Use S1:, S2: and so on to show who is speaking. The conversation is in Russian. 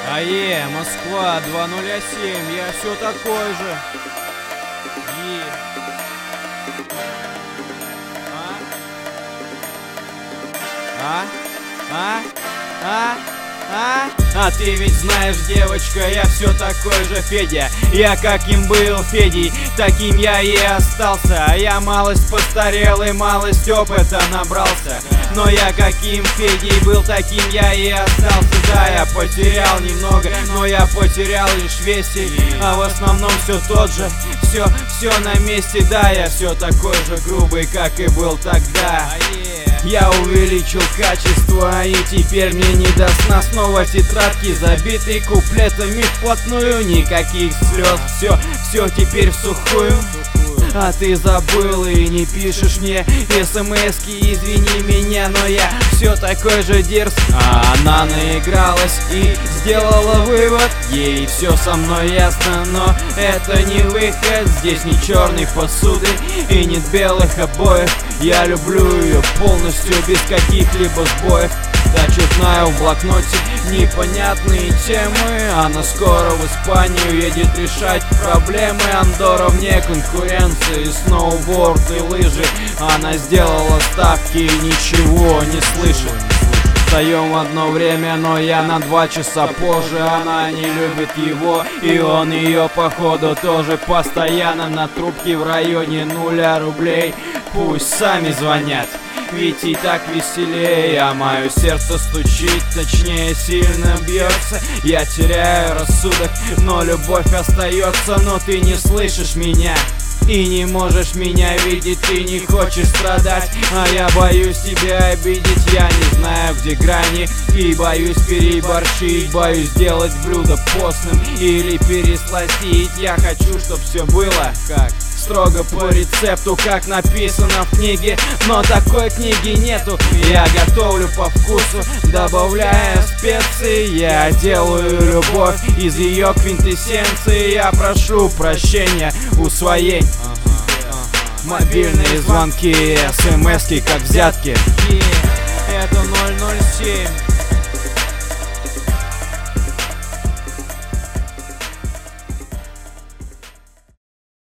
S1: АЕ, Москва, 207, я все такой же. А ты ведь знаешь, девочка, я все такой же Федя. Я каким был Федей, таким я и остался. А я малость постарел и малость опыта набрался. Но я каким Федей был, таким я и остался. Да, я потерял немного, но я потерял лишь весе. А в основном все тот же, все на месте. Да, я все такой же грубый, как и был тогда. Я увеличил качество, и теперь мне не до сна. Снова тетрадки, забиты куплетами вплотную. Никаких слез, все теперь в сухую. А ты забыл и не пишешь мне смс-ки, извини меня, но я все такой же дерзкий. А она наигралась и сделала вывод, ей все со мной ясно, но это не выход. Здесь не черной посуды и нет белых обоев. Я люблю ее полностью, без каких-либо сбоев. Дачу знаю в блокноте непонятные темы. Она скоро в Испанию едет решать проблемы. Андорра вне конкуренции, сноуборд и лыжи. Она сделала ставки и ничего не слышит. Встаем в одно время, но я на 2 часа позже. Она не любит его, и он ее походу тоже. Постоянно на трубке в районе 0 рублей. Пусть сами звонят, ведь и так веселее. А мое сердце стучит, точнее сильно бьется. Я теряю рассудок, но любовь остается. Но ты не слышишь меня и не можешь меня видеть, ты не хочешь страдать. А я боюсь тебя обидеть, я не знаю, где грани. И боюсь переборщить, боюсь сделать блюдо постным или пересластить. Я хочу, чтоб все было как строго по рецепту, как написано в книге. Но такой книги нету. Я готовлю по вкусу, добавляя специи. Я делаю любовь из ее квинтэссенции. Я прошу прощения у своей мобильные звонки, смс-ки как взятки. Это 007.